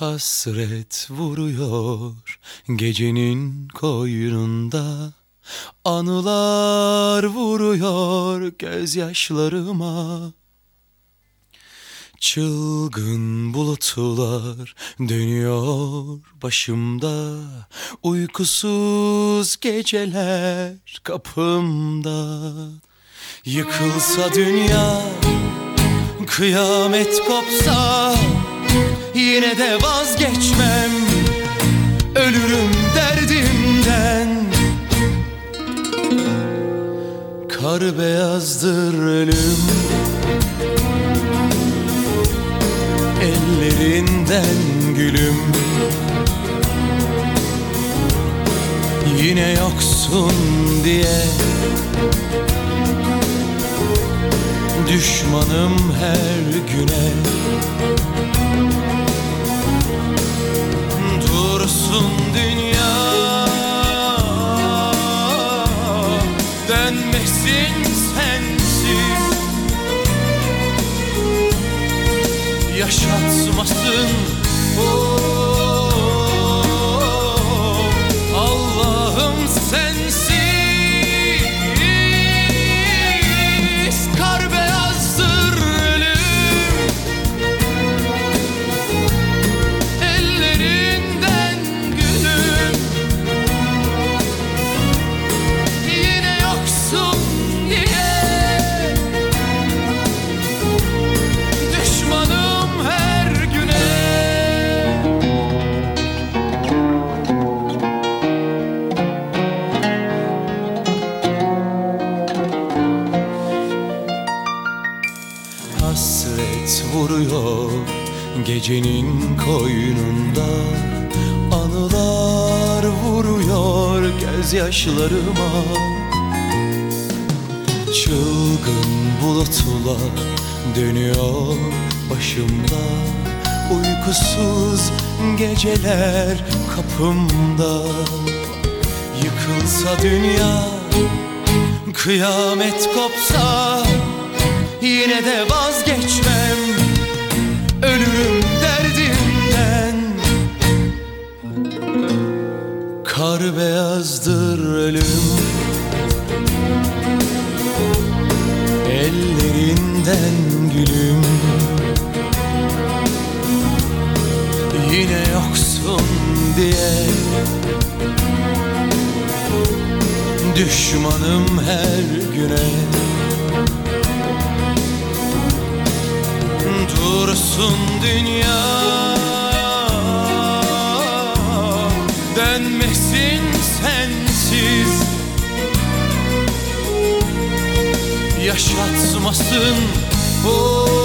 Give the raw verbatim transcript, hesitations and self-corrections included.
Hasret vuruyor gecenin koynunda, anılar vuruyor gözyaşlarıma. Çılgın bulutlar dönüyor başımda, uykusuz geceler kapımda. Yıkılsa dünya, kıyamet kopsa, yine de vazgeçmem, ölürüm derdimden. Kar beyazdır ölüm, ellerinden gülüm. Yine yoksun diye düşmanım her güne. Dursun dünya, dönmesin sensiz, yaşatmasın oh, Allah'ım sensiz. Kar beyazdır ölüm, ellerinden gülüm. Yine yoksun diye düşmanım her güne. Hasret vuruyor gecenin koynunda, anılar vuruyor gözyaşlarıma. Çılgın bulutlar dönüyor başımda, uykusuz geceler kapımda. Yıkılsa dünya, kıyamet kopsa, yine de vazgeçmem, ölürüm derdimden. Kar beyazdır ölüm, ellerinden gülüm. Yine yoksun diye düşmanım her güne. Dursun dünya, dönmesin sensiz, yaşatmasın oh,